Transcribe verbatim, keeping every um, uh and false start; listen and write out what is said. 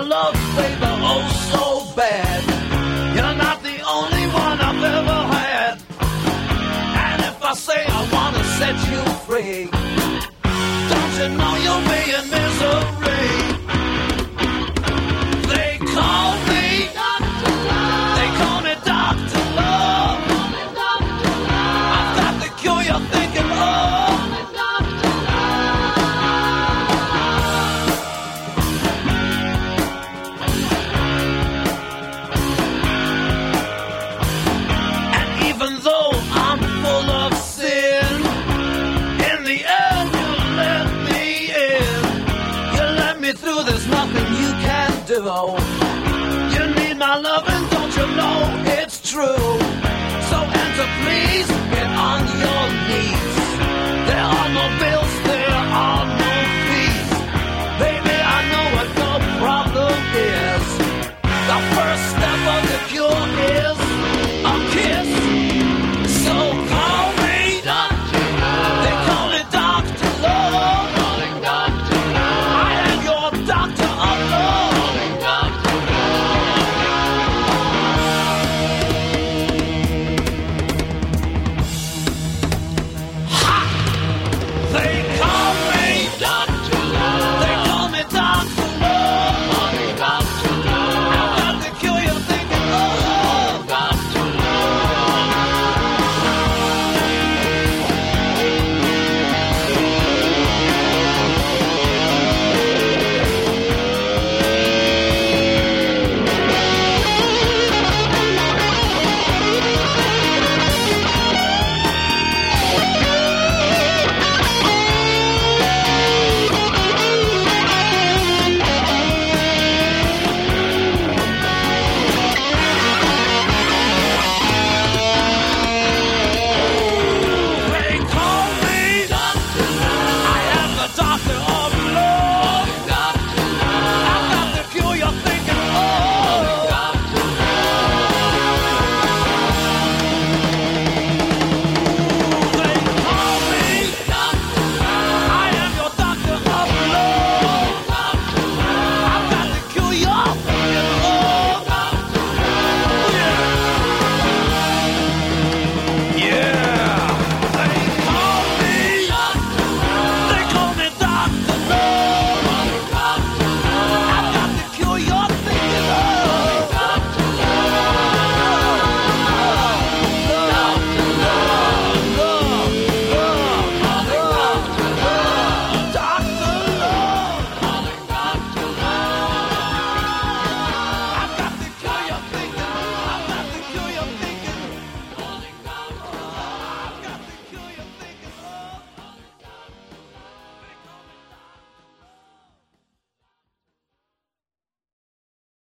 love, baby, oh so bad. You're not the only one I've ever had. And if I say I wanna set you free, don't you know you'll be in misery? They call me Doctor Love. They call me Doctor Love. I've got the cure you're thinking of. And even though I'm full of sin, in the end you let me in. You let me through, there's nothing you can do. You need my loving, don't you know it's true?